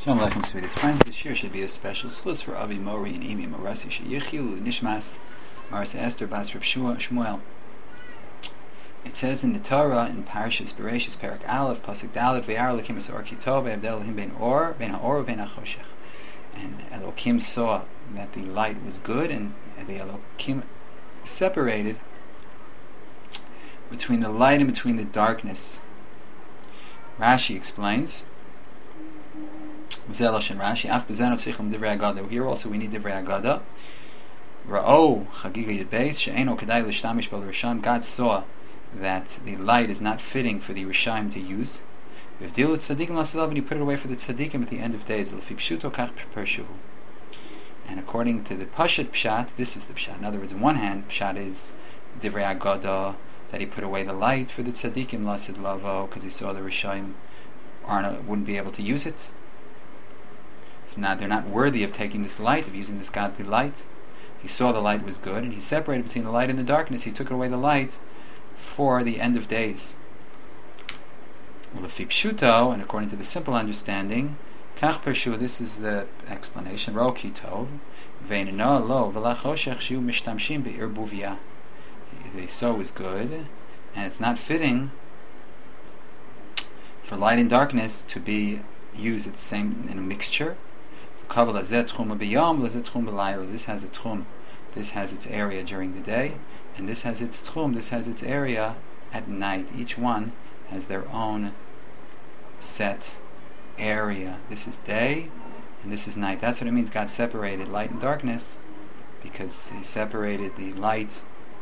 Shalom Aleichem, sweetest friends. This year should be a special schus for Avi Mori and Amy Morasi Sheyichilu Nishmas Maras Esther Bas Reb Shmuel. It says in the Torah in Parashas Bereshis Perak Aleph Pasuk Dalet V'yar Elokim es or kitov Ve'avdel Elohim ben ha'or u'bein ha'choshech. And Elokim saw that the light was good, and the Elokim separated between the light and between the darkness. Rashi explains. Here also we need Divrei Agada. Ra'o Chagiga Yudbeis she'eno kedai l'shtamish b'al Rishayim. God saw that the light is not fitting for the Rishayim to use. V'vdilu tzadikim l'aselav, and he put it away for the tzadikim at the end of days. L'fi pshuto kach pershuhu. And according to the Pashat Pshat, this is the Pshat. In other words, on one hand, Pshat is Divrei Agada, that he put away the light for the tzadikim l'ased lavo, because he saw the Rishayim wouldn't be able to use it. Now they're not worthy of taking this light, of using this godly light. He saw the light was good, and he separated between the light and the darkness. He took away the light for the end of days. Well, the pshuto, and according to the simple understanding, kach pershu, this is the explanation. Ro kitov, ve'neno lo v'lachoshech shiu mishtamshim be'ir buvia. They saw was good, and it's not fitting for light and darkness to be used at the same in a mixture. This has a tchum, this has its area during the day, and this has its tchum, this has its area at night. Each one has their own set area. This is day, and this is night. That's what it means God separated light and darkness, because He separated the light,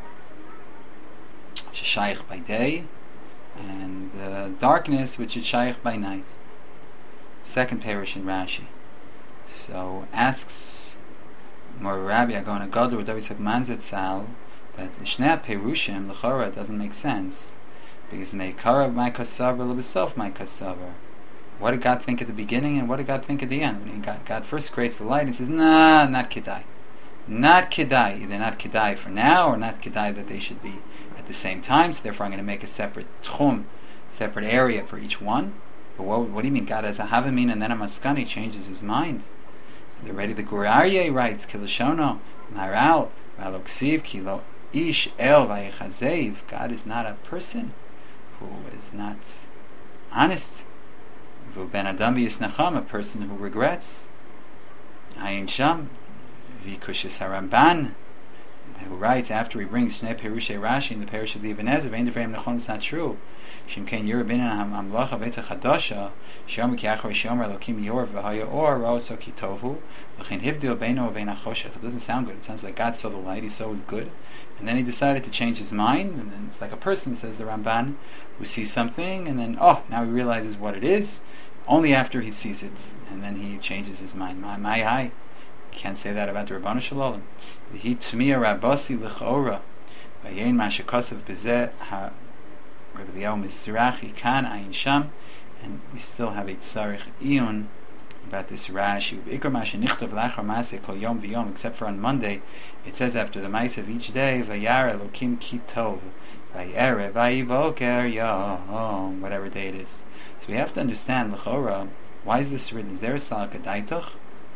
which is shaykh by day, and the darkness, which is shaykh by night. Second parish in Rashi. So asks Mor Rabbi Agon Agadol or David Manzetzal that Shnei Perushim l'chora doesn't make sense, because Meikarav my kasaver l'besof my kasaver. What did God think at the beginning, and what did God think at the end? When God first creates the light, He says, "Nah, not kedai, not kedai. Either not kedai for now, or not kedai that they should be at the same time. So therefore, I'm going to make a separate tchum, separate area for each one." But what do you mean? God has a havamin and then a maskani changes his mind. The Gur Aryeh writes, Kilashono, Maral, Raloksiv, Kilo Ish El Vayechazev. God is not a person who is not honest. Vu Ben Adam V'Yisnacham, a person who regrets. Ayin Sham, V'Kushis HaRamban, who writes after he brings Shnei Perushay Rashi in the parish of the Ibn Ezra, Vein Devrei Nechon, it's not true. Shimkein Yerubin Hamlacha Beta Chadasha, Shom Kiachor Shomer Elokim Yor V'Haya Or Roso Kitovu, V'Chein Hivdil Beino V'Vein HaChoshech. It doesn't sound good. It sounds like God saw the light, He saw it was good, and then He decided to change His mind. And then it's like a person, says the Ramban, who sees something, and then now he realizes what it is, only after he sees it, and then he changes his mind. My can't say that about the Rabbanu Shalom. V'hi Tmiya Rabbasi L'Chora V'Yein Mashakasav B'Zeh Ha Rabbi Eliyahu Mizrahi Kan Ayin Sham, and we still have a Tzarich Iyun about this Rashi. V'ikar Masha Nichtav L'Achar Maseh Kol Yom V'Yom, except for on Monday, it says after the Ma'aseh of each day, V'yar Elokim Ki Tov V'yere V'yivoker Yom, whatever day it is. So we have to understand L'Chora, why is this written? Is there a Salak Adaitoch?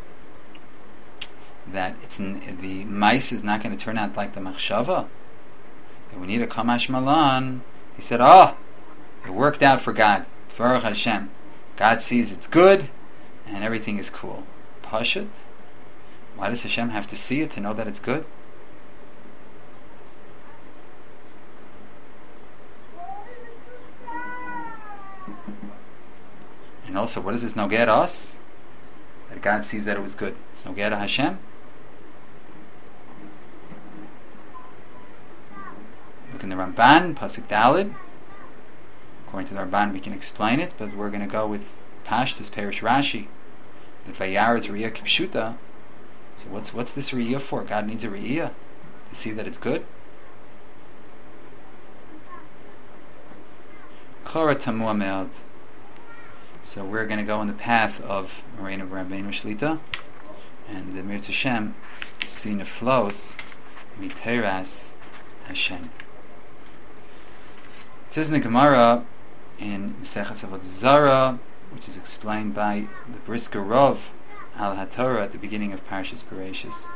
That the mice is not going to turn out like the machshava. And we need a kamash malan. He said, it worked out for God. Baruch Hashem. God sees it's good, and everything is cool. Pashut. Why does Hashem have to see it to know that it's good? And also, what does this nogeh to us? That God sees that it was good. It's nogeh to Hashem. Look in the Ramban, Pasuk Daled. According to the Ramban, we can explain it, but we're going to go with Pashtus Perish Rashi. That Vayar is Riyah Kipshuta. So what's this Riyah for? God needs a Riyah to see that it's good. Chora Tamua Me'od. So we're going to go in the path of Moreno Rabbeinu Shlita, and the Mirz Hashem see Neflos Miteras Hashem. It says in the Gemara in Maseches Avodah Zarah which is explained by the Brisker Rov al HaTorah at the beginning of Parshas Bereshis.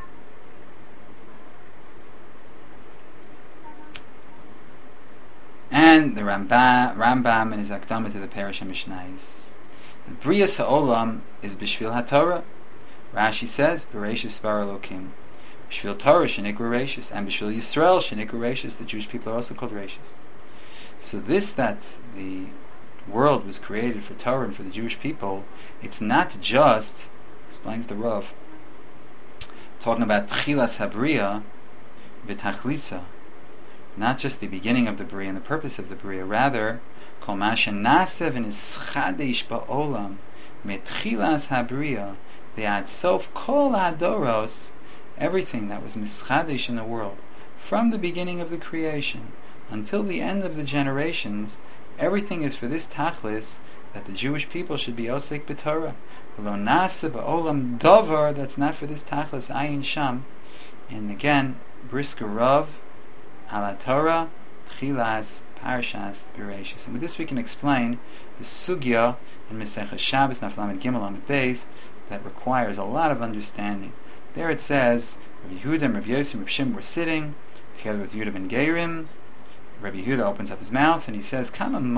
And the Rambam in his Akdama to the Perish HaMishnayos. The Brias HaOlam is B'shvil HaTorah. Rashi says, Bereshis Bar Elokim. B'shvil Torah shenikra Rashis, and B'shvil Yisrael shenikra Rashis. The Jewish people are also called Rashis. So this, that the world was created for Torah and for the Jewish people, it's not just, explains the Rav, talking about Tchilas Habriya v'Tachlisa, not just the beginning of the Bria and the purpose of the Bria, rather, Kol ma shenasev v'nischadesh ba'olam metchilas Habriya ve'ad sof kol hadoros, everything that was mischadesh in the world, from the beginning of the creation until the end of the generations, everything is for this tachlis, that the Jewish people should be osek b'Torah. V'lo nase ba'olam dover, that's not for this tachlis, ayin sham. And again, Brisker Rav al Torah tchilas parshas Bereshis. And with this we can explain the sugya in Masechah Shabbos Daf Lamed Gimel Amud Beis that requires a lot of understanding. There it says, Rabbi Yehuda and Rabbi Yosef and Rabbi Shimon were sitting together with Yehuda ben Geirim. Rabbi Yehuda opens up his mouth and he says,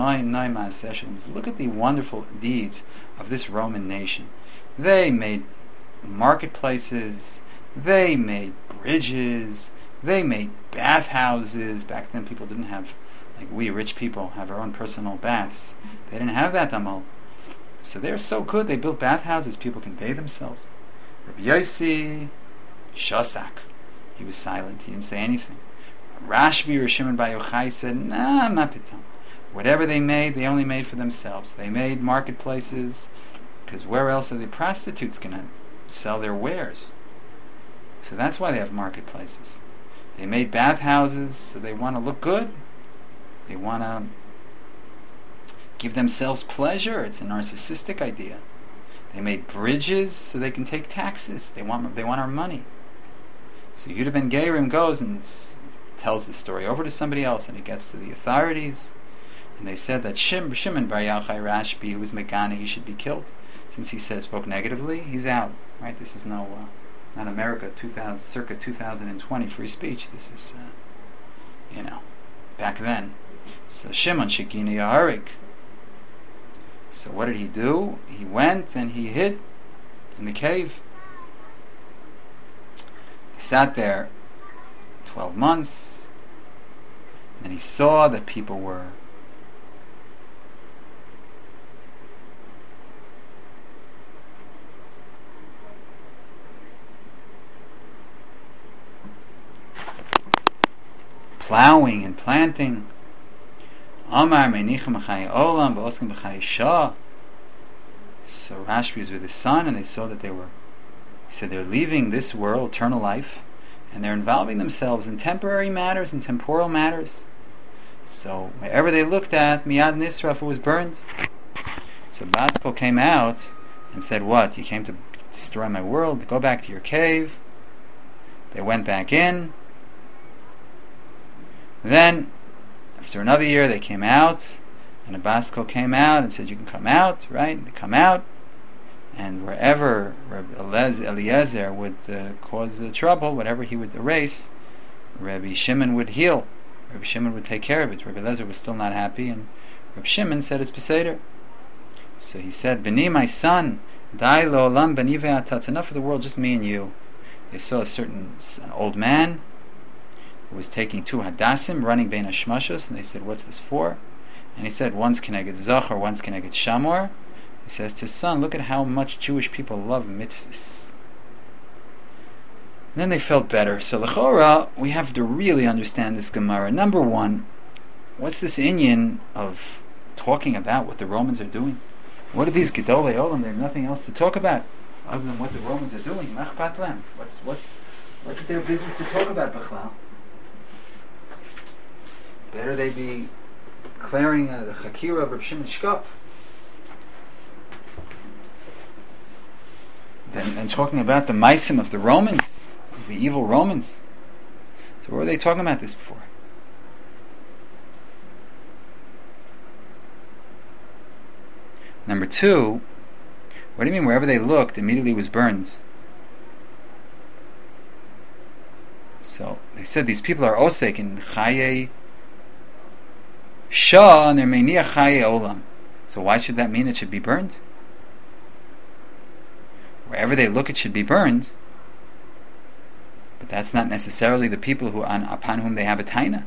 look at the wonderful deeds of this Roman nation. They made marketplaces, they made bridges, they made bathhouses. Back then people didn't have, like we rich people have our own personal baths. They didn't have that amal. So they're so good, they built bathhouses, people can bathe themselves. Rabbi Yossi Shosak, he was silent, he didn't say anything. Rashbi or Shimon Bar Yochai said, nah, mapitam. Whatever they made, they only made for themselves. They made marketplaces, because where else are the prostitutes going to sell their wares? So that's why they have marketplaces. They made bathhouses, so they want to look good. They want to give themselves pleasure. It's a narcissistic idea. They made bridges, so they can take taxes. They want our money. So Yehuda ben Geirim goes and tells the story over to somebody else, and it gets to the authorities, and they said that Shimon Bar Yochai Rashbi, who was Megana, he should be killed. Since he spoke negatively, he's out. Right? This is not America, circa 2020 free speech. This is, back then. So Shimon Shekina Yaharik. So what did he do? He went and he hid in the cave. He sat there 12 months. And he saw that people were plowing and planting. Amar menichem b'chai olam v'oskim b'chai shah. So Rashbi was with his son, and they saw that he said they're leaving this world, eternal life, and they're involving themselves in temporary matters and temporal matters. So wherever they looked at, Miyad Nisraf, it was burned. So Baskel came out and said, what? You came to destroy my world? Go back to your cave. They went back in. Then, after another year, they came out, and Baskel came out and said, you can come out, right? They come out, and wherever Rabbi Eliezer would cause trouble, whatever he would erase, Rabbi Shimon would heal. Rabbi Shimon would take care of it. Rabbi Eliezer was still not happy, and Rabbi Shimon said it's Beseder. So he said, B'ni, my son, Dai lo olam b'ni ve'ata, it's enough for the world, just me and you. They saw an old man who was taking 2 hadassim, running bein hashmashos, and they said, what's this for? And he said, one's keneged zachor, one's keneged shamor. He says to his son, look at how much Jewish people love mitzvahs. And then they felt better. So l'chora, we have to really understand this Gemara. Number one, what's this inyan of talking about what the Romans are doing? What are these Gedolei Olam? They have nothing else to talk about other than what the Romans are doing. Machpat lem. What's their business to talk about, Bechlal? Better they be declaring the Chakira of Reb Shimon Shkop than talking about the Maisim of the Romans, the evil Romans. So what were they talking about this before? Number two, what do you mean wherever they looked, immediately was burned? So they said these people are osek in chaye shah and they're meniach chaye olam. So why should that mean it should be burned? Wherever they look, it should be burned. But that's not necessarily the people upon whom they have a taina.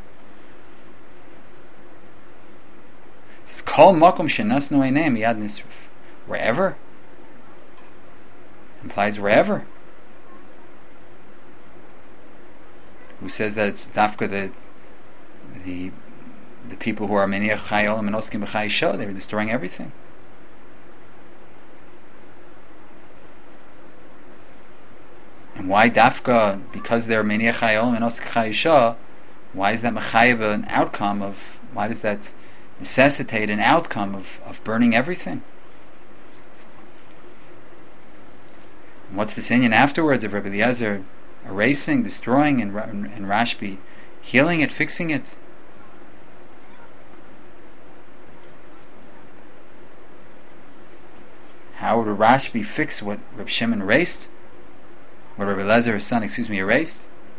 It's kol makom shenasnu einayim yad nisruf. Wherever implies wherever. Who says that it's dafka the people who are meniach chai olam and oskim b'chai shah, they were destroying everything. And why dafka? Because they're meniach chai olam and oskim b'chai shah. Why is that mechayev an outcome of? Why does that necessitate an outcome of burning everything? And what's the inyan afterwards of Rabbi Eliezer erasing, destroying, and Rashbi healing it, fixing it? How would Rashbi fix what Reb Shimon erased? What Rabbi Eliezer, his son, erased?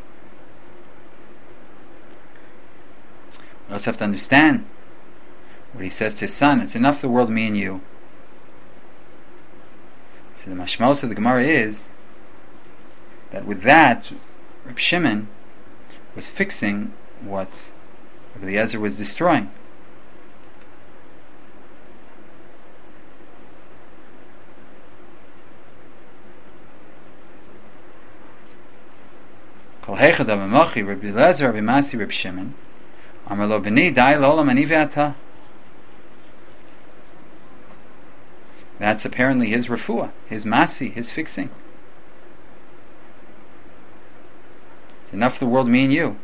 We also have to understand what he says to his son. It's enough the world, me and you. So the mashmos of the Gemara is that with that, Reb Shimon was fixing what Rabbi Eliezer was destroying. Kol heichad avamachi Rabbi Eliezer Rabbi Masi Reb Shimon Amar lo b'ni dai l'olam ani ve'ata. That's apparently his refuah, his masi, his fixing. It's enough the world, me and you.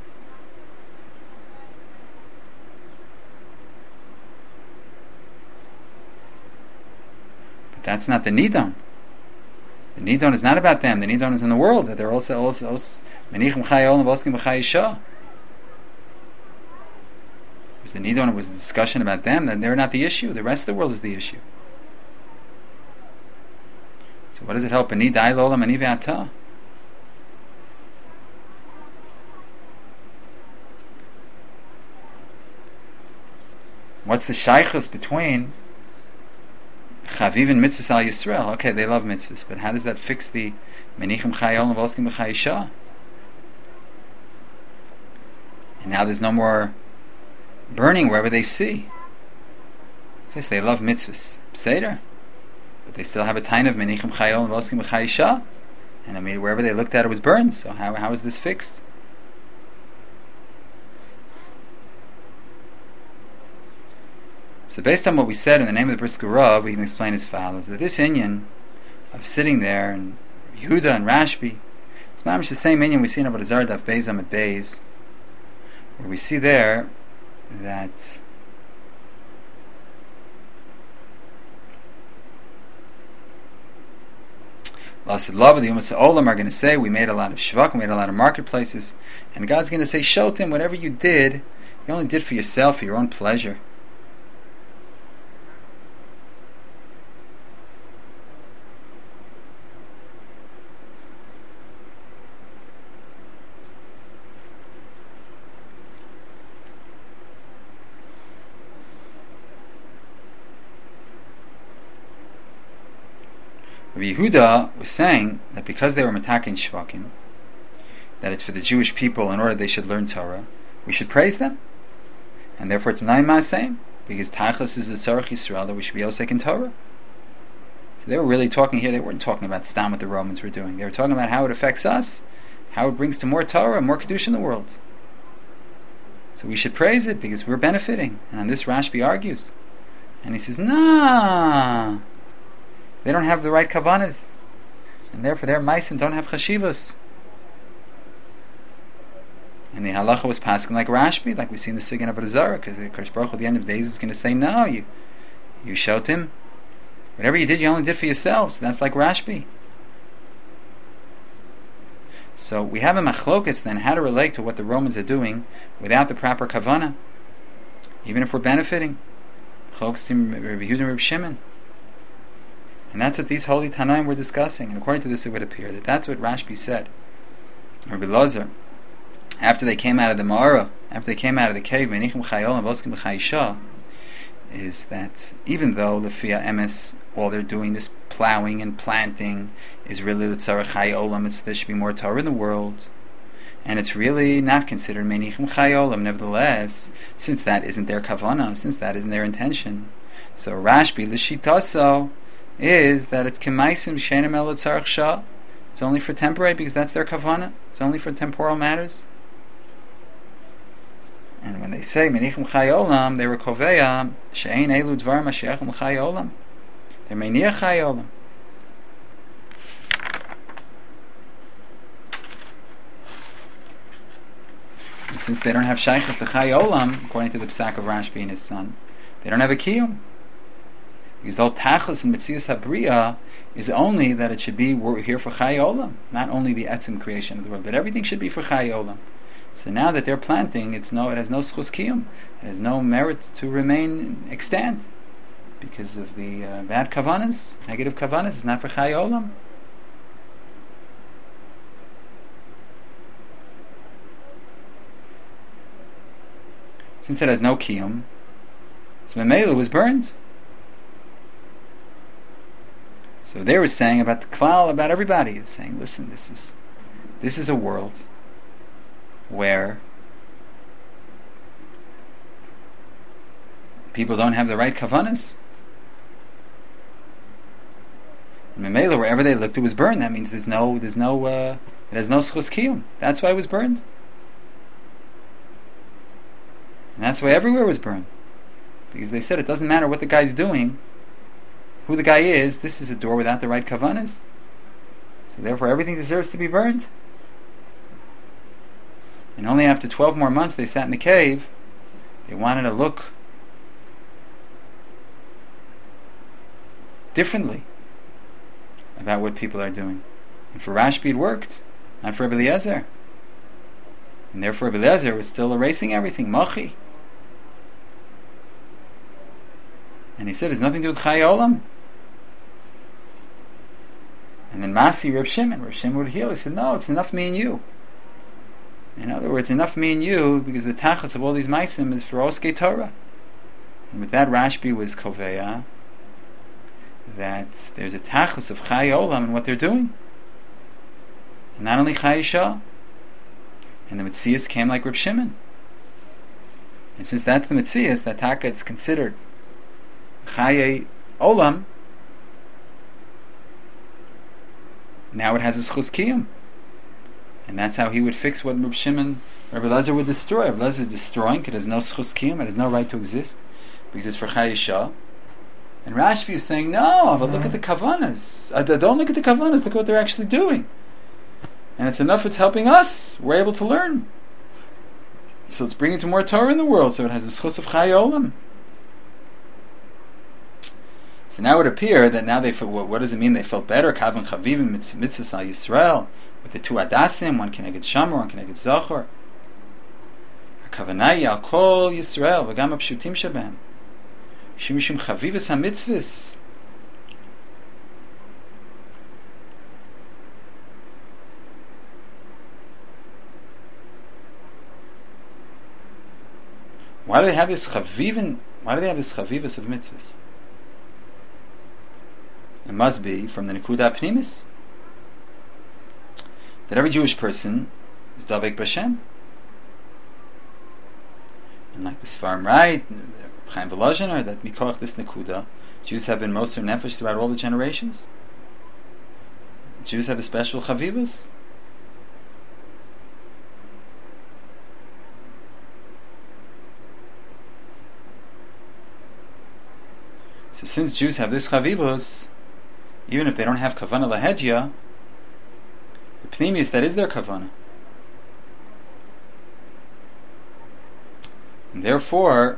But that's not the nidon. The nidon is not about them. The nidon is in the world, that they're also menichim chai olam v'oskim b'chai shah. It was the nidon, it was the discussion about them, that they're not the issue. The rest of the world is the issue. So what does it help? Ani dai lolam ani ve'ata. What's the shaychus between chaviv and mitzvahs al Yisrael? Okay, they love mitzvahs, but how does that fix the menichim chai olam v'oskim b'chai shah? And now there's no more burning wherever they see. Yes, they love mitzvahs. Seder. But they still have a taina of menichim chai olam v'oskim b'chai shah. And I mean, wherever they looked at it was burned. So how is this fixed? So based on what we said in the name of the Brisker Rav, we can explain as follows: that this inyan of sitting there and Yehuda and Rashbi, it's mamish the same inyan we see in Avodah Zarah Daf Beis Amud Beis, where we see there that Lasad Lava, the Umas Olam are going to say, we made a lot of shvak, we made a lot of marketplaces, and God's going to say, Shotim, whatever you did, you only did for yourself, for your own pleasure. Rabbi Yehuda was saying that because they were matakin shvakim, that it's for the Jewish people in order they should learn Torah, we should praise them, and therefore it's na'im ma'aseh, because tachlis is the tzarech Yisrael that we should be osek in Torah. So they were really talking here. They weren't talking about stam what the Romans were doing. They were talking about how it affects us, how it brings to more Torah, more kedusha in the world. So we should praise it because we're benefiting. And on this Rashbi argues, and he says, nah. They don't have the right kavanas, and therefore their meisim don't have chashivas. And the halacha was passing like Rashbi, like we see in the Sigan of Avodah Zarah, because the Kodesh Baruch Hu at the end of days is going to say, no, you showed him. Whatever you did, you only did for yourselves. That's like Rashbi. So we have a machlokas then how to relate to what the Romans are doing without the proper kavana, even if we're benefiting. Chokestim Rabbi Yehuda and Rabbi Shimon. And that's what these holy Tanaim were discussing. And according to this, it would appear that that's what Rashbi said. Rabbi Lazar, after they came out of the Ma'ara, after they came out of the cave, Menichem Chayol and Voskim Chayisha, is that even though Lefia Emes, all they're doing, this plowing and planting, is really the Tzarech Chayolam, there should be more Torah in the world, and it's really not considered Menichem Chayolam, nevertheless, since that isn't their kavanah, since that isn't their intention. So Rashbi, L'shitaso, is that it's Kemaisim Shenem El Tzarech Shah, it's only for temporary, because that's their kavanah, it's only for temporal matters. And when they say Menichem Chayolam, they were Koveya She'ein Elu Dvar Mashiachim Chayolam. They're Meniach Chayolam. And since they don't have Shaychus to Chayolam, according to the Psak of Rashbi and his son, they don't have a Kiyum. Because the whole Tachlis and Metzias HaBriya is only that it should be here for Chayolam, not only the etzim creation of the world, but everything should be for Chayolam. So now that they're planting, it has no schus kiyum. It has no merit to remain extant because of the bad kavanas, negative kavanas. It's not for chayolam. Since it has no kiyum, so Memela was burned. So they were saying about the klal, about everybody, saying, listen, this is a world where people don't have the right kavanas. Memela, wherever they looked, it was burned. That means it has no schus kiyum. That's why it was burned. And that's why everywhere was burned. Because they said it doesn't matter what the guy's doing, who the guy is, this is a door without the right kavanas. So therefore everything deserves to be burned. And only after 12 more months they sat in the cave, they wanted to look differently about what people are doing. And for Rashbi it worked, not for Rabbi Eliezer. And therefore Rabbi Eliezer was still erasing everything, Mochi. And he said, it's nothing to do with Chai Olam. And then Masi, Reb Shimon would heal. He said, no, it's enough me and you. In other words, enough me and you, because the tachas of all these maisim is for Oskei Torah. And with that Rashbi was Koveya that there's a tachas of Chai Olam in what they're doing. And not only Chai Shah. And the Metzias came like Reb Shimon. And since that's the Metzias, that taka is considered Chai Olam, now it has a schus kiyum. And that's how he would fix what Reb Shimon, Rabbi Eliezer would destroy. Rabbi Eliezer is destroying, it has no schus kiyum, it has no right to exist, because it's for Chai Shah. And Rashbi is saying, no, but look at the kavanas. Don't look at the kavanas, look at what they're actually doing. And it's enough, it's helping us, we're able to learn. So it's bringing to more Torah in the world, so it has a schus of Chai Olam. So now it would appear that now they felt, what does it mean? They felt better. Kavan Chavivim Mitzvahs Al Yisrael with the two Adasim, one Keneged Shamor, one Keneged Zachor. Kavanai Al Kol Yisrael V'gam Apshutim Shaben Shimishim Chavivas HaMitzvahs. Why do they have this Chavivin? Why do they have this Chavivas of Mitzvahs? It must be from the Nekuda Pnimis that every Jewish person is Davek B'Shem. And like the Sfarim write, Chaim Volozhin, or that Mikoach this Nekuda, Jews have been Moser Nefesh throughout all the generations. Jews have a special Chavivas. So since Jews have this Chavivas, even if they don't have Kavanah Lahedya, the Pnimius, that is their Kavanah. And therefore,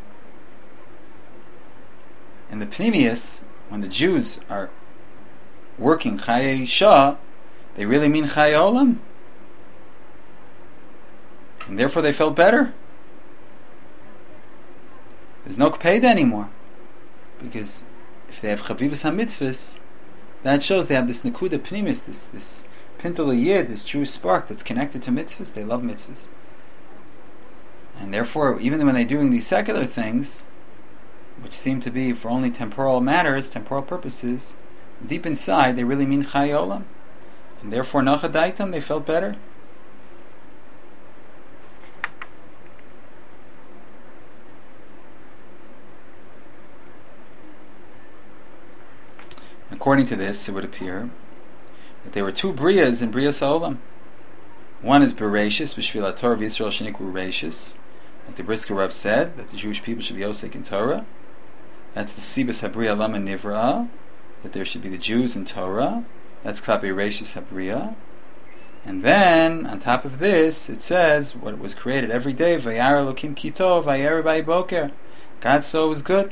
in the Pnimius, when the Jews are working Chai Shah, they really mean Chai Olam. And therefore they felt better. There's no Kpeda anymore. because if they have chavivas ha-mitzvahs, that shows they have this nekuda pnimis, this pintel yid, this Jewish spark that's connected to mitzvahs. They love mitzvahs, and therefore, even when they're doing these secular things, which seem to be for only temporal matters, temporal purposes, deep inside they really mean chai olam, and therefore nachadaitam, they felt better. According to this, it would appear that there were two Brias in Brias HaOlam. One is Bereshis, B'Shvil HaTorah v'Yisrael Shenikru Reishis, like the Brisker Reb said, that the Jewish people should be Osek in Torah. That's the Sibas HaBriya Lama Nivra, that there should be the Jews in Torah. That's Klapi Reishis HaBriya. And then, on top of this, it says, what was created every day, Vayar Elokim Kitov, Vayar Bai Boker. God saw it was good.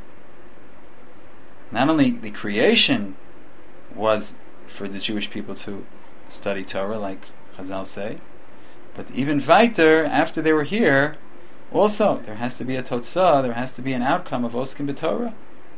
Not only the creation was for the Jewish people to study Torah, like Chazal say, but even weiter, after they were here, also there has to be a totzah, there has to be an outcome of Oskim b'Torah.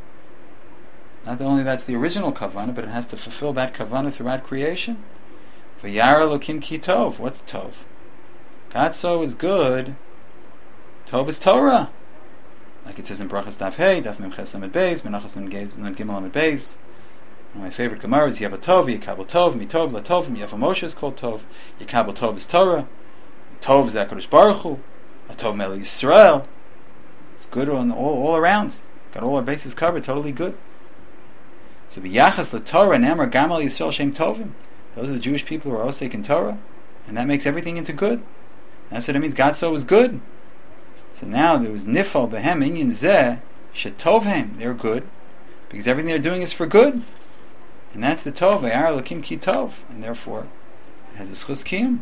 Not only that's the original kavanah, but it has to fulfill that kavanah throughout creation. V'yar Elokim ki tov. What's tov? God saw is good. Tov is Torah, like it says in Brachas Daf Hey, Daf Mem Ches Amid Beis, Menachos Nun Gimel Amid Beis. One of my favorite Gemaras, you have a Tov, Yekabel Tov, Mitov, Latov, you have a Moshe is called Tov, Yekabel Tov is Torah, Tov is HaKadosh Baruch Hu, a Tov Mele Yisrael. It's good all around. Got all our bases covered, totally good. So B'yachas LaTorah, Namar Gamal Yisrael Shem Tovim. Those are the Jewish people who are Osek in Torah, and that makes everything into good. That's what it means, God saw was good. So now there was Nifal Behem Inyan Zeh Shetovhem. They're good, because everything they're doing is for good. And that's the Tov, Vayar Elokim Ki Tov, and therefore it has a Schus Kiyum.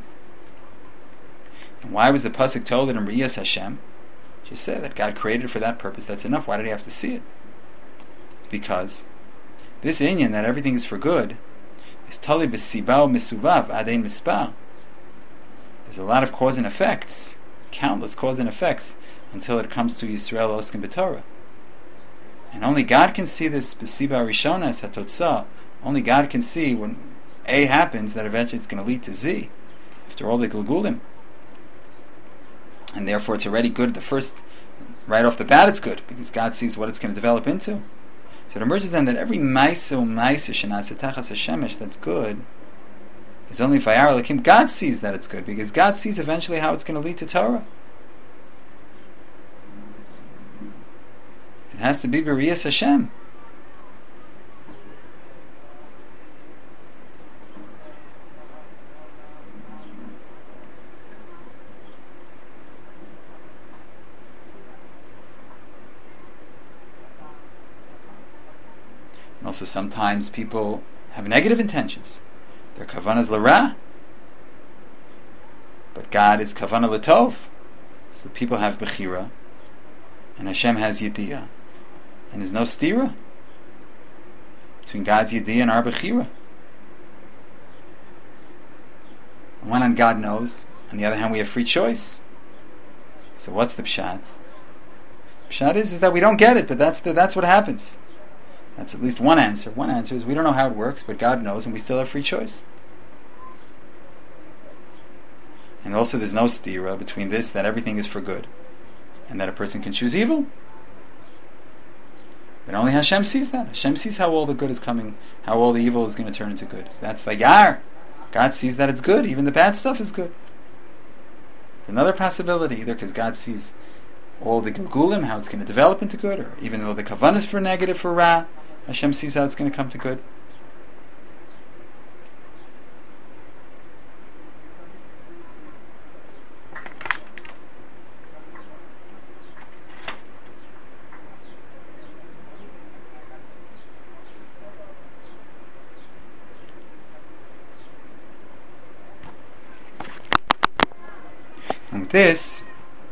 And why was the pasuk told it in Riyas Hashem? She said that God created for that purpose. That's enough. Why did He have to see it? It's because this inyan that everything is for good is tali b'sibao misuvav adein mispah. There's a lot of cause and effects, countless cause and effects, until it comes to Yisrael Oskim b'Torah. And only God can see this b'siba rishona as hatotzah. Only God can see when A happens that eventually it's going to lead to Z, after all the Gilgulim. And therefore it's already good, the first, right off the bat it's good, because God sees what it's going to develop into. So it emerges then that every Maisa Shenase Tachas HaShemesh that's good is only Vayar Elokim. God sees that it's good, because God sees eventually how it's going to lead to Torah. It has to be B'riyas Hashem. And also sometimes people have negative intentions. Their kavanah is l'ra, but God is kavanah l'tov. So people have bechira, and Hashem has yediyah, and there's no stira between God's yediyah and our bechira. On one hand, God knows. On the other hand, we have free choice. So what's the pshat? Pshat is that we don't get it, but that's what happens. That's at least one answer. One answer is we don't know how it works, but God knows, and we still have free choice. And also there's no stira between this, that everything is for good, and that a person can choose evil. But only Hashem sees that. Hashem sees how all the good is coming, how all the evil is going to turn into good. So that's Vayar. God sees that it's good, even the bad stuff is good. It's another possibility, either because God sees all the Gilgulim, how it's going to develop into good, or even though the kavanah is for negative, for Ra, Hashem sees how it's going to come to good. And with this,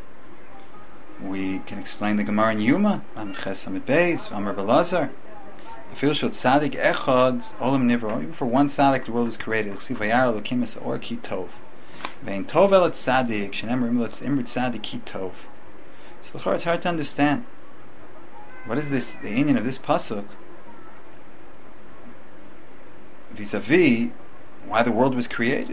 we can explain the Gemara in Yuma, Am Ches Amid Beis, Amar Belazar. Even for one tzaddik the world is created. So it's hard to understand. What is this? The inyan of this pasuk vis-a-vis why the world was created.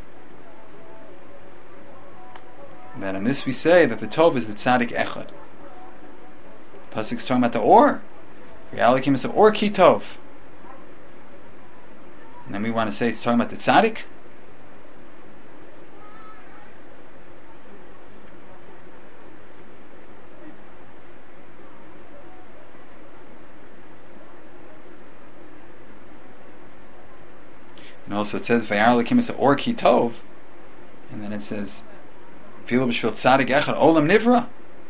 That in this we say that the Tov is the Tzaddik Echad. Pasuk's talking about the Or. Realikim is the Or Ki Tov. And then we want to say it's talking about the Tzaddik. And also it says Vayar Lakim is the Or Ki Tov. And then it says V'ilo b'shvil Tzaddik Echad Olam Nivra.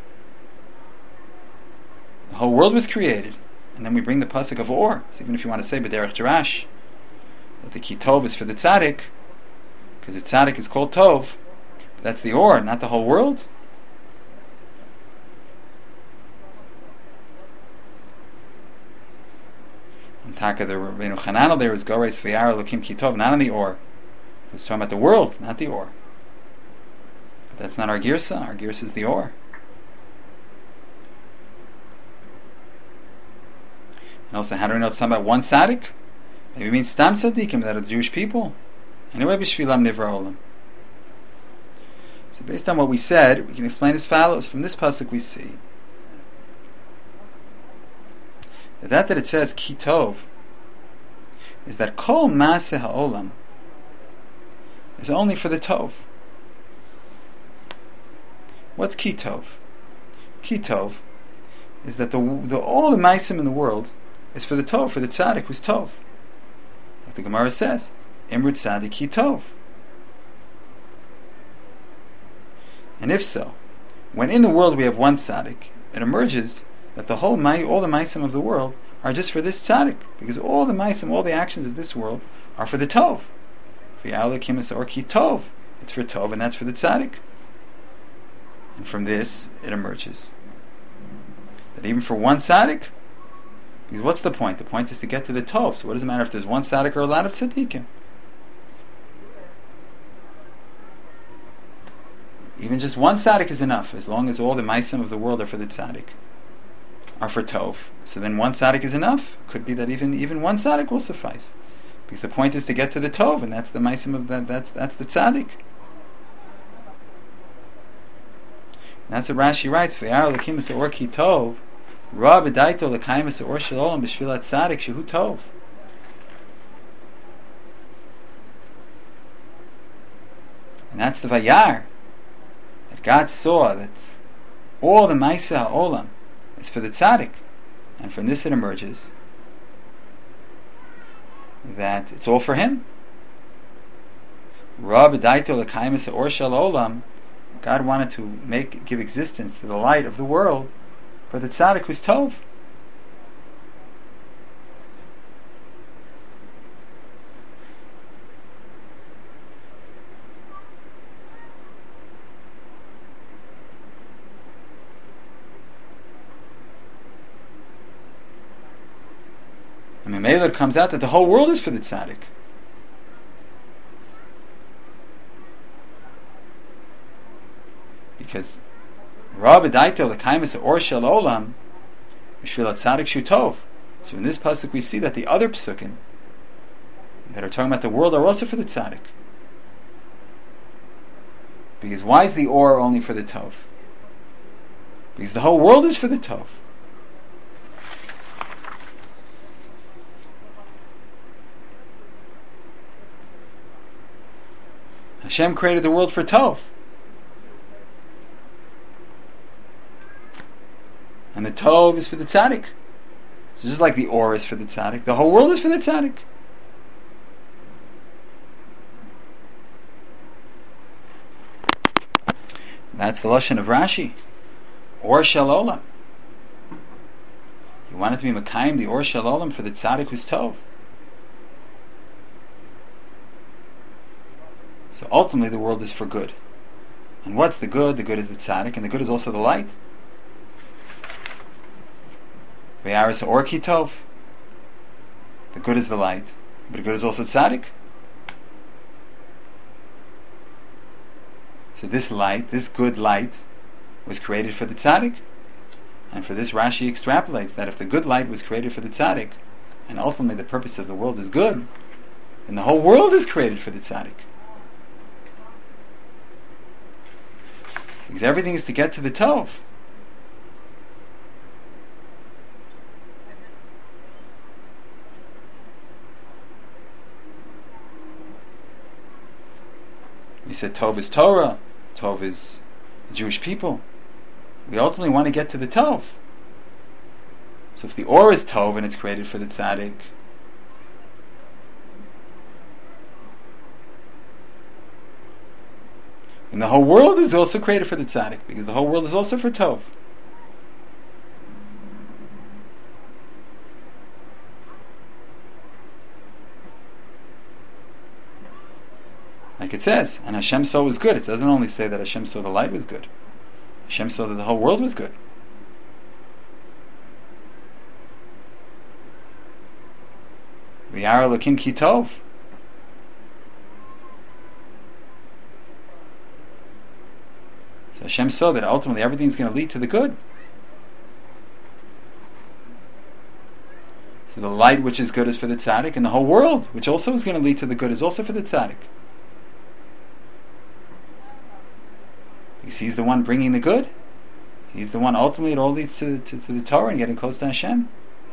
The whole world was created. And then we bring the pasuk of Or. So even if you want to say B'derech Jerash, that the Ki Tov is for the Tzaddik, because the Tzaddik is called Tov, but that's the Or, not the whole world. And Taka, the Rabbeinu Chananel there is Goreis V'yar Elokim Ki Tov, not on the Or. It's talking about the world, not the Or. But that's not our Girsa. Our Girsa is the Or. And also, how do we know it's talking about one tzaddik? Maybe it means stam tzaddikim, that are the Jewish people. Anyway, b'shvilam nivra olam. So based on what we said, we can explain as follows. From this pasuk we see that it says ki tov is that kol maaseh ha'olam is only for the tov. What's ki tov? Ki tov is that all the maisim in the world is for the tov, for the tzaddik who's tov. Like the Gemara says, Imrut tzaddik ki tov. And if so, when in the world we have one tzaddik, it emerges that all the maisim of the world are just for this tzaddik, because all the maisim, all the actions of this world are for the tov. V'yar Elokim is or ki tov. It's for tov, and that's for the tzaddik. And from this, it emerges that even for one tzaddik, because what's the point? The point is to get to the tov. So what does it matter if there's one tzaddik or a lot of tzaddikim? Even just one tzaddik is enough, as long as all the maisim of the world are for the tzaddik, are for tov. So then one tzaddik is enough. Could be that even one tzaddik will suffice, because the point is to get to the tov, and that's the maisim of that. That's the tzaddik. And that's what Rashi writes. V'yar Elokim es or ki tov, ra b'daito l'kayim es or shel olam b'shvil tzaddik shehu tov. And that's the vayar. That God saw that all the ma'aseh ha'olam is for the tzaddik, and from this it emerges that it's all for him. Ra b'daito l'kayim es or shel olam. God wanted to give existence to the light of the world for the tzaddik who's tov. I mean, maybe it comes out that the whole world is for the tzaddik. Because Ra b'daito l'kayim es or shel olam b'shvil tzaddik shehu tov. So in this pasuk we see that the other psukim that are talking about the world are also for the tzaddik. Because why is the or only for the tov? Because the whole world is for the tov. Hashem created the world for tov. And the tov is for the tzaddik. So just like the or is for the tzaddik, the whole world is for the tzaddik. That's the lashon of Rashi. Or shel olam. You want it to be Mekayim, the or shel olam, for the tzaddik who's tov. So ultimately the world is for good. And what's the good? The good is the tzaddik, and the good is also the light. Ve'aris or ki tov. The good is the light, but the good is also tzaddik. So this light, this good light, was created for the tzaddik, And for this Rashi extrapolates that if the good light was created for the tzaddik, and ultimately the purpose of the world is good, then the whole world is created for the tzaddik. Because everything is to get to the tov. We said tov is Torah, tov is the Jewish people. We ultimately want to get to the tov. So if the or is tov and it's created for the tzaddik, and the whole world is also created for the tzaddik, because the whole world is also for tov. Like it says, and Hashem saw was good. It doesn't only say that Hashem saw the light was good. Hashem saw that the whole world was good. V'yara Elokim ki tov. So Hashem saw that ultimately everything's going to lead to the good. So the light which is good is for the tzaddik, and the whole world, which also is going to lead to the good, is also for the tzaddik. Because he's the one bringing the good. He's the one ultimately it all leads to the Torah and getting close to Hashem.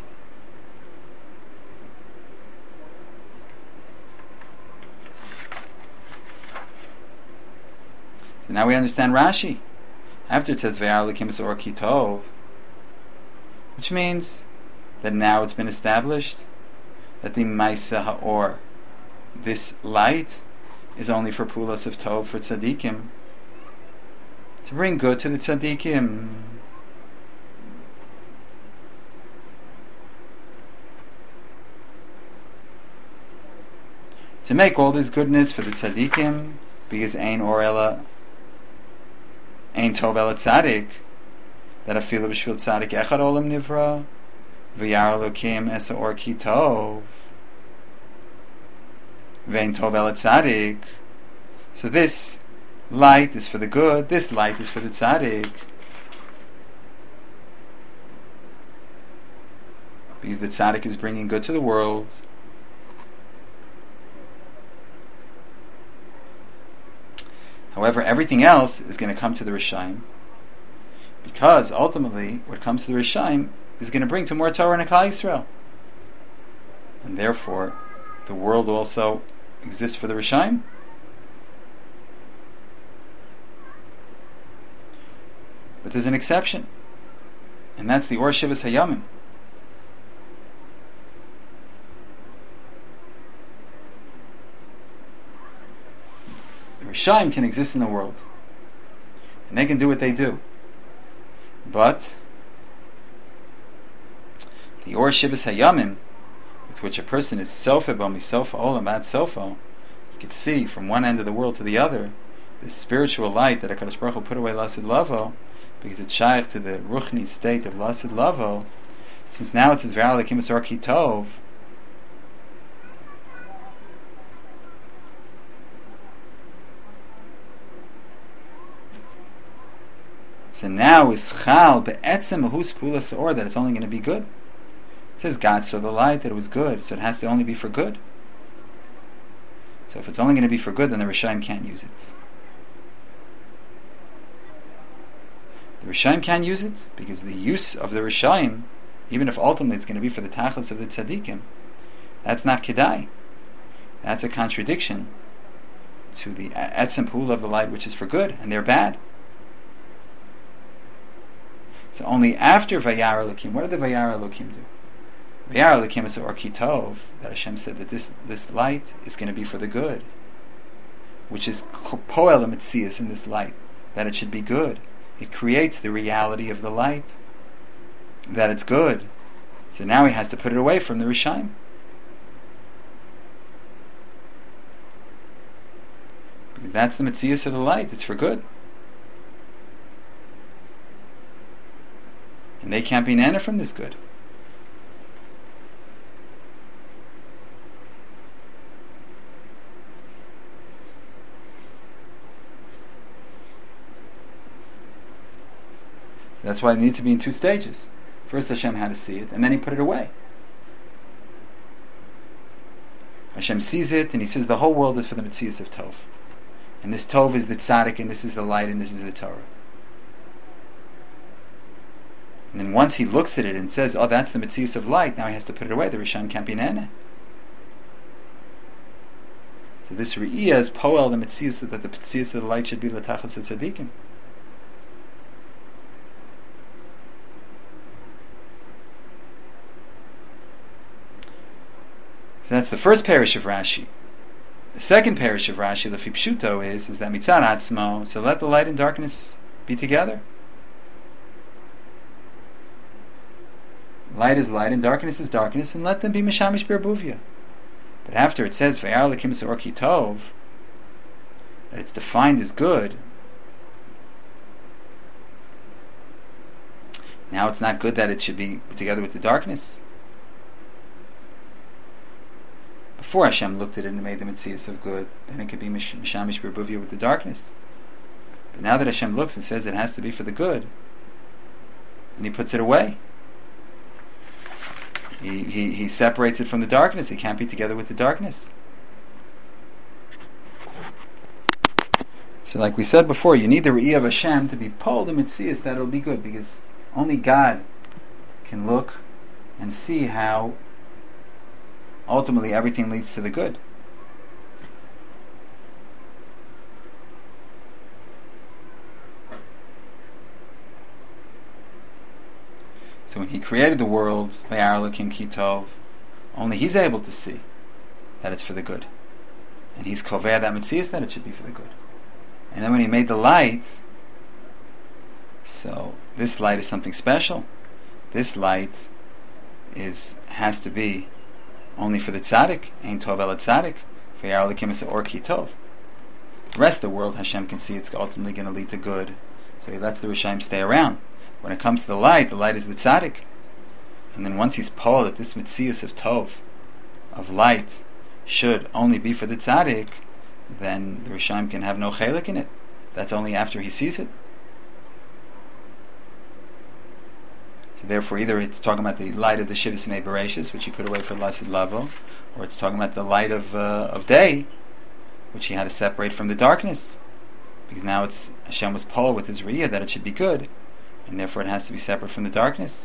So now we understand Rashi. After it says Ve'ar Elokim es or ki tov, which means that now it's been established that the Maisa Ha'or, this light, is only for Pulas of Tov, for Tzadikim, to bring good to the tzaddikim. To make all this goodness for the tzaddikim, because ein or ela, ein tov ela tzaddik, that afilu b'shvil tzaddik echad olam nivra, v'yar Elokim es or ki tov, v'ein tov ela tzaddik. So this light is for the good, this light is for the tzaddik. Because the tzaddik is bringing good to the world. However, everything else is going to come to the Rishaim. Because ultimately, what comes to the Rishaim is going to bring to more Torah and Klal Yisrael. And therefore, the world also exists for the Rishaim. But there's an exception, and that's the Or Shivas Hayamim. The Rishaim can exist in the world, and they can do what they do. But the Or Shivas Hayamim, with which a person is Sofa Bami, Sofa Olam, Ad Sofa, you can see from one end of the world to the other, the spiritual light that HaKadosh Baruch Hu put away Lasid Lavo, because it's shaykh to the ruchni state of Lasid Lavo. Since now it says Ve'ar Elokim es or ki tov, so now is chal be'etzem mahus pulas or, that it's only going to be good. It says God saw the light that it was good, so it has to only be for good. So if it's only going to be for good, then the Rishaim can't use it. The Rishaim can't use it because the use of the Rishaim, even if ultimately it's going to be for the tachlis of the tzaddikim, that's not kedai. That's a contradiction to the etzem pula of the light, which is for good, and they're bad. So only after Vayar Elokim, what did the Vayar Elokim do? Vayar Elokim is or ki tov, that Hashem said that this light is going to be for the good, which is poel mitzias in this light, that it should be good. It creates the reality of the light, that it's good. So now he has to put it away from the Rishaim. That's the Metzias of the light, it's for good. And they can't be nana from this good. That's why it needs to be in two stages. First Hashem had to see it, and then He put it away. Hashem sees it, and He says the whole world is for the Metzias of Tov. And this Tov is the tzaddik, and this is the light, and this is the Torah. And then once He looks at it and says, oh, that's the Metzias of light, now He has to put it away. The Rishon can't be nene. So this Re'iyah is poel the Metzias, that the Metzias of the light should be l'tachas tzaddikim. So that's the first parish of Rashi. The second parish of Rashi, Lefi Pshuto, is that mitzad atzmo, so let the light and darkness be together. Light is light and darkness is darkness, and let them be mishamish berbuvia. But after it says Vayar Elokim Se'or Ki Tov, that it's defined as good, now it's not good that it should be together with the darkness. Before Hashem looked at it and made the Metzias of good, then it could be Mishamish Berbuvia with the darkness. But now that Hashem looks and says it has to be for the good, and He puts it away. He separates it from the darkness. It can't be together with the darkness. So like we said before, you need the Re'iyah of Hashem to be pulled the Metzias that it'll be good, because only God can look and see how ultimately everything leads to the good. So when He created the world, Vayar Elokim Ki Tov, only He's able to see that it's for the good. And He's koveh that Metzias that it should be for the good. And then when He made the light, so this light is something special. This light has to be only for the tzaddik, Ein Tov El Tzaddik, Vayar Elokim Se'or Ki Tov. The rest of the world, Hashem can see it's ultimately going to lead to good, so He lets the Rishaim stay around. When it comes to the light is the tzaddik. And then once he's polled that this Metzias of Tov, of light, should only be for the tzaddik, then the Rishaim can have no chelik in it. That's only after he sees it. So therefore, either it's talking about the light of the Shivas Mei Bereshis, which He put away for Lasid Lavo, or it's talking about the light of day, which He had to separate from the darkness. Because now Hashem was polled with His Re'iyah that it should be good, and therefore it has to be separate from the darkness.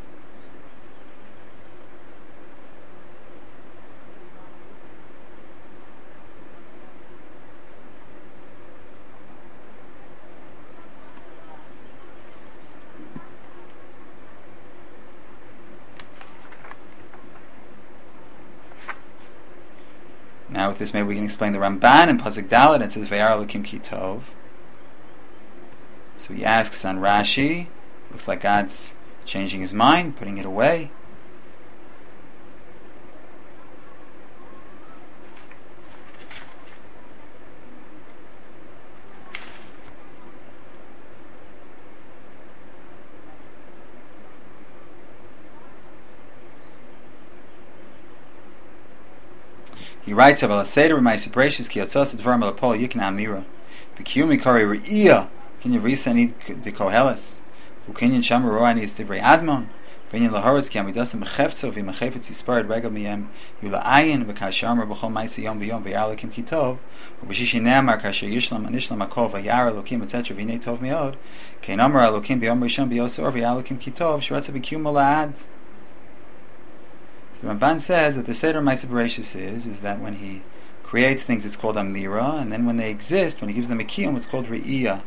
Now with this maybe we can explain the Ramban in Pasuk Dalet. It says Vayar Elokim Ki Tov. So he asks on Rashi, looks like God's changing His mind, putting it away. He writes about Seder Ma'aseh Bereshis Ki Yotzos Dvarim Al Pol Yikna Amira V'Kiyumi Kari Re'iyah Kinyan Risani De Koheles V'Kinyan Sham Roani Is Divrei Admon V'Kinyan Lahoros Ki Amidasam B'Chefetzo V'Machefetz Yispared Regel Miyem Yula'ayin V'Kashamar B'Chol Ma'aseh Yom V'Yom V'Yar Elokim Ki Tov V'B'Shishi Ne'amar Kasher Yishlam Anishlam Akol V'Yar Elokim etc. V'Inei Tov Me'od Kein Amar Elokim B'Yom Rishon B'Yosor V'Yar Elokim Ki Tov Shratza B'Kiyum La'ad. The Ramban says that the Seder Ma'aseh Bereshis is that when He creates things, it's called Amira, and then when they exist, when He gives them a kiyum, it's called Re'iyah.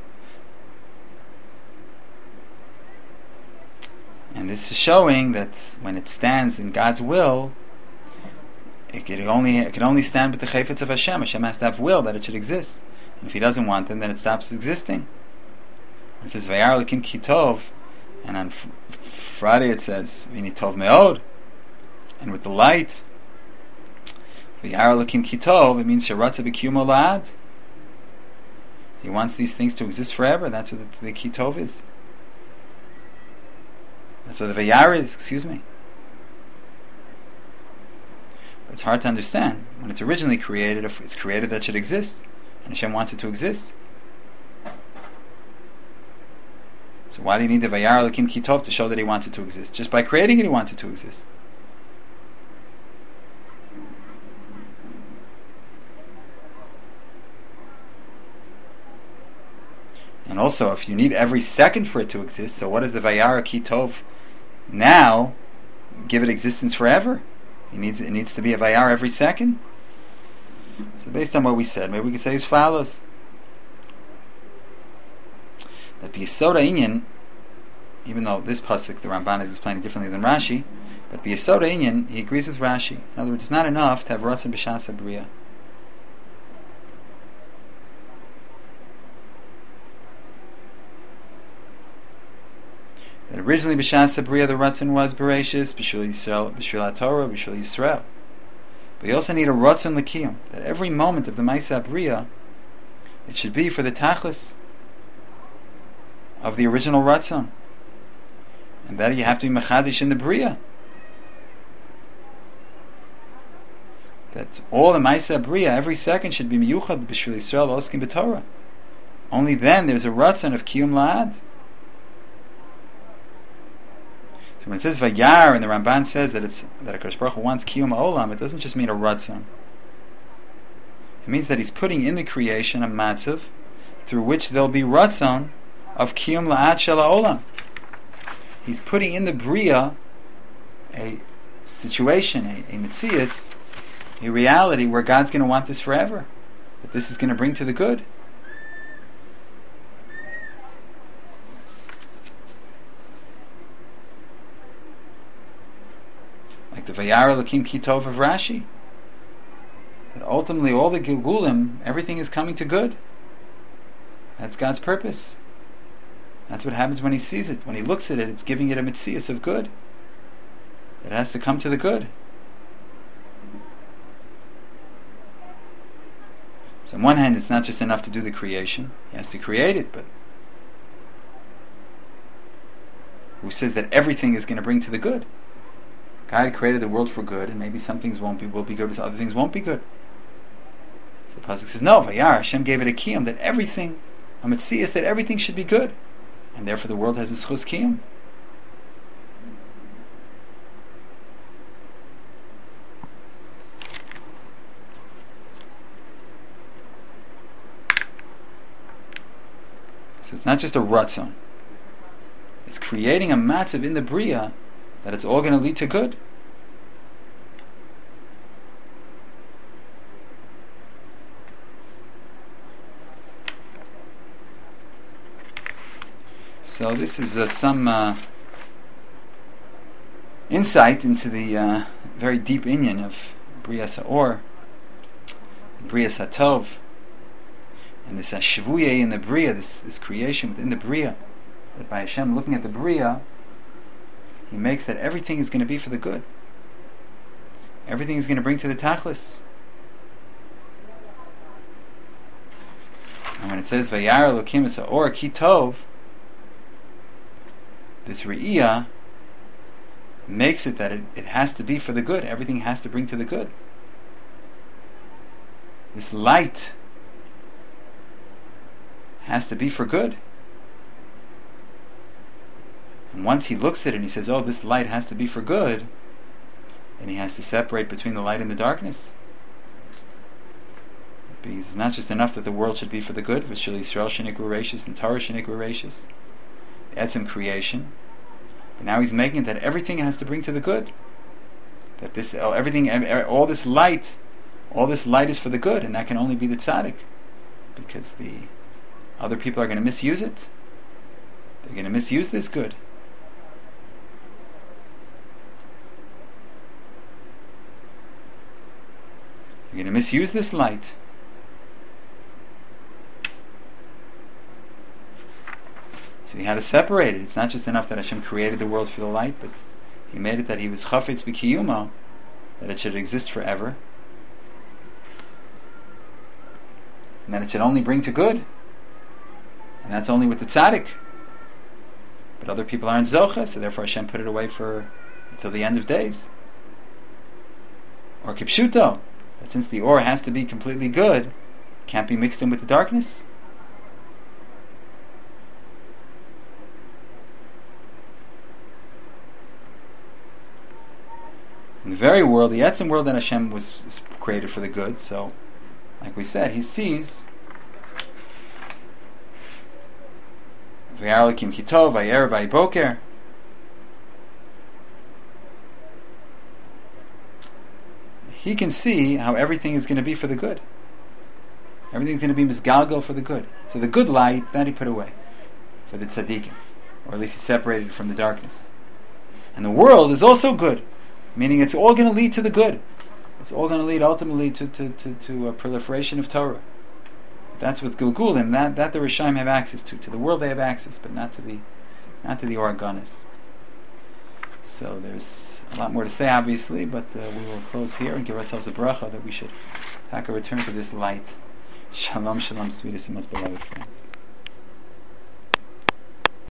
And this is showing that when it stands in God's will, it can only stand with the chayfetz of Hashem. Hashem has to have will that it should exist. And if He doesn't want them, then it stops existing. It says Vayar Elokim Ki Tov, and on Friday it says V'Ini Tov Me'od. And with the light, V'Yar Elokim Ki Tov, it means Sheratza B'Kiyumo La'ad. He wants these things to exist forever. That's what the Ki Tov is. That's what the V'Yar is, excuse me. But it's hard to understand. When it's originally created, if it's created that should exist, and Hashem wants it to exist. So why do you need the Vayar Elokim Ki Tov to show that he wants it to exist? Just by creating it, he wants it to exist. And also, if you need every second for it to exist, so what does the Vayar Ki Tov now give it existence forever? It needs to be a Vayar every second. So based on what we said, maybe we could say as follows: that B'Yesoda Inyan, even though this pasuk the Ramban is explaining differently than Rashi, but B'Yesoda Inyan, he agrees with Rashi. In other words, it's not enough to have Ratzon B'Shas HaBriya. That originally B'Shas HaBriya the Ratzon was Bereshis, B'Shul Yisrael, B'Shul HaTorah, B'Shul Yisrael. But you also need a Ratzon L'Kiyum, that every moment of the Ma'aseh HaBriya, it should be for the Tachlis of the original Ratzon. And that you have to be Mechadish in the Briya. That all the Ma'aseh HaBriya, every second should be Miyuchad B'Shul Yisrael Oskim B'Torah. Only then there's a Ratzon of Kiyum La'ad. So when it says Vayar and the Ramban says that HaKadosh Baruch Hu wants Kiyum Olam, it doesn't just mean a Ratzon. It means that he's putting in the creation a matzav through which there'll be Ratzon of Kiyum La'ad Shel HaOlam. He's putting in the Briya a situation, a Metzias, a reality where God's going to want this forever. That this is going to bring to the good. Like the Vayar Elokim Ki Tov of Rashi. That ultimately all the Gilgulim, everything is coming to good. That's God's purpose. That's what happens when he sees it. When he looks at it, it's giving it a mitzias of good. It has to come to the good. So on one hand, it's not just enough to do the creation. He has to create it, but who says that everything is going to bring to the good? God created the world for good, and maybe some things will be good, but other things won't be good. So the pasuk says, no, Vayar, Hashem gave it a kiyum, that everything, a mitzias, that everything should be good. And therefore the world has a schus kiyum. So it's not just a ratzon. It's creating a matzav in the Briya that it's all going to lead to good. So this is some insight into the very deep inyan of Briyas HaOr, Briyas HaTov, and this Shvuye in the Briya, this creation within the Briya, that by Hashem looking at the Briya, He makes that everything is going to be for the good. Everything is going to bring to the Tachlis. And when it says Vayar Elokim es HaOr Ki Tov, this Re'iyah makes it that it has to be for the good. Everything has to bring to the good. This light has to be for good. And once he looks at it and he says, oh, this light has to be for good, then he has to separate between the light and the darkness. Because it's not just enough that the world should be for the good, V'shel Yisrael shenikru reishis and Torah shenikru reishis. Etzem creation. But now he's making it that everything has to bring to the good. That this, everything, all this light is for the good, and that can only be the tzaddik, because the other people are going to misuse it. They're going to misuse this good. They're going to misuse this light. So he had to separate it. It's not just enough that Hashem created the world for the light, but He made it that He was chafetz b'kiyumo, that it should exist forever, and that it should only bring to good. And that's only with the tzaddik. But other people aren't zocha, so therefore Hashem put it away until the end of days. Or kipshuto, that since the or has to be completely good, it can't be mixed in with the darkness. the very world, the Etzim world that Hashem was created for the good. So, like we said, he sees V'yar Elokim Kitov, V'yer V'yiboker. He can see how everything is going to be for the good. Everything's going to be misgalgal for the good. So the good light, that he put away for the tzaddikim, or at least he separated from the darkness. And the world is also good, meaning it's all going to lead to the good. It's all going to lead ultimately to a proliferation of Torah. That's with Gilgulim, that the Rishaim have access to the world they have access, but not to the Organis. So there's a lot more to say, obviously, but we will close here and give ourselves a bracha that we should take a return to this light. Shalom, shalom, sweetest and most beloved friends.